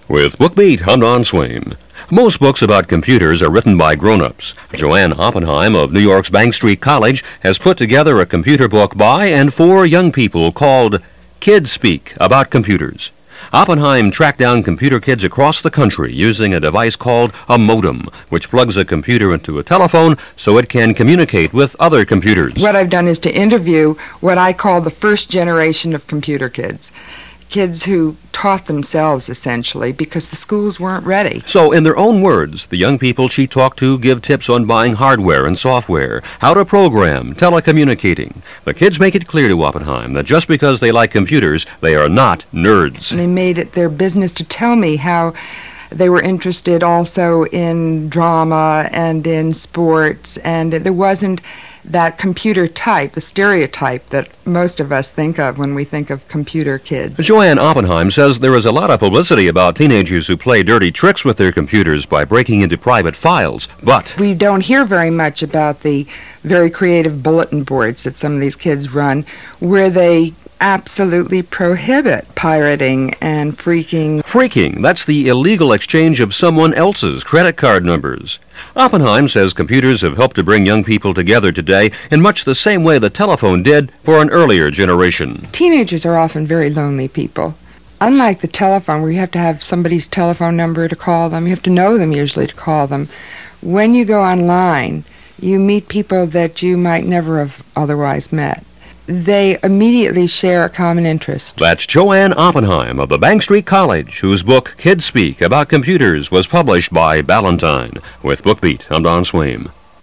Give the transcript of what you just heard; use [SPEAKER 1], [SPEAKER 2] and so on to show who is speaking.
[SPEAKER 1] With BookBeat, I'm Don Swain. Most books about computers are written by grown-ups. Joanne Oppenheim of New York's Bank Street College has put together a computer book by and for young people called Kids Speak About Computers. Oppenheim tracked down computer kids across the country using a device called a modem, which plugs a computer into a telephone so it can communicate with other computers.
[SPEAKER 2] What I've done is to interview what I call the first generation of computer kids. Kids who taught themselves, essentially, because the schools weren't ready.
[SPEAKER 1] So, in their own words, the young people she talked to give tips on buying hardware and software, how to program, telecommunicating. The kids make it clear to Oppenheim that just because they like computers, they are not nerds.
[SPEAKER 2] And they made it their business to tell me how they were interested also in drama and in sports, and there wasn't that computer type, the stereotype that most of us think of when we think of computer kids.
[SPEAKER 1] Joanne Oppenheim says there is a lot of publicity about teenagers who play dirty tricks with their computers by breaking into private files, but
[SPEAKER 2] we don't hear very much about the very creative bulletin boards that some of these kids run, where they absolutely prohibit pirating and phreaking.
[SPEAKER 1] Phreaking, that's the illegal exchange of someone else's credit card numbers. Oppenheim says computers have helped to bring young people together today in much the same way the telephone did for an earlier generation.
[SPEAKER 2] Teenagers are often very lonely people. Unlike the telephone, where you have to have somebody's telephone number to call them, you have to know them usually to call them. When you go online, you meet people that you might never have otherwise met. They immediately share a common interest.
[SPEAKER 1] That's Joanne Oppenheim of the Bank Street College, whose book Kids Speak About Computers was published by Ballantine. With BookBeat, I'm Don Swain.